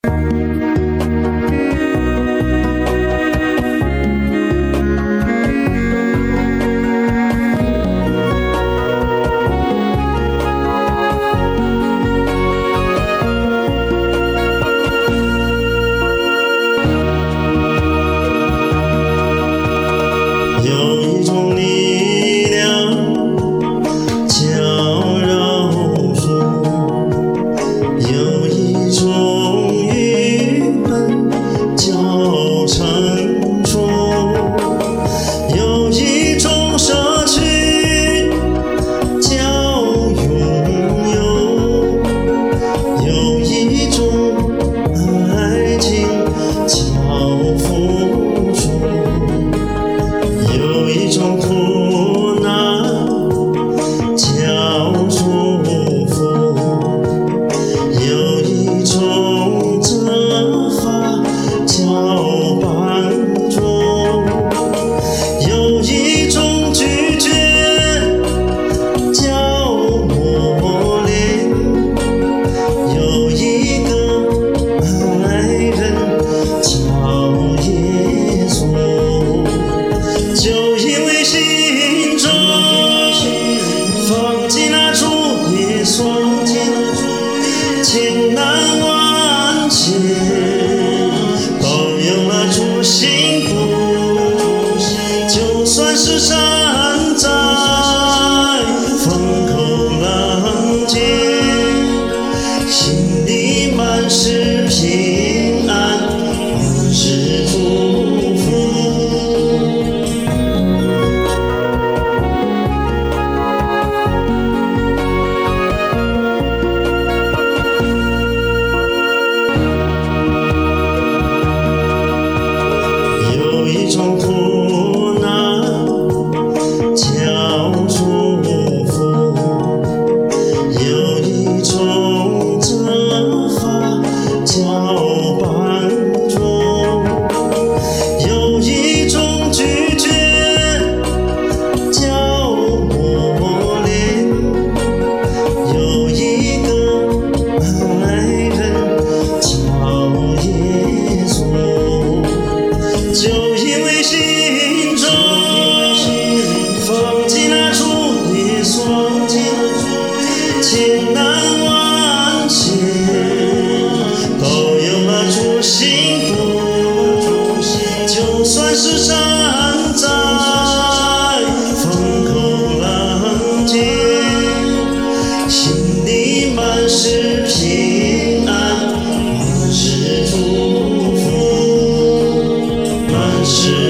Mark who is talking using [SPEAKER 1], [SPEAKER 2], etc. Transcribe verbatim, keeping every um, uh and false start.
[SPEAKER 1] 有一种力量叫饶恕，有一种愚笨叫成熟，有一种社区叫拥有，有一种爱情叫付出。有一种苦难叫祝福，有一种责罚叫帮助，有一种拒绝叫磨练，有一个爱人叫耶稣。就因为心中放进了主耶稣，千难万险都有了主幸福。就算是山在风口浪尖，心里满是平安，满是祝福。有一种苦难叫祝福，有一种责罚叫帮助，有一种拒绝叫磨练，有一个爱人叫耶稣。就因为心中放进了主耶稣，千难万险都有了主幸福。就算是站在风口浪尖，心里满是平安，满是祝福。是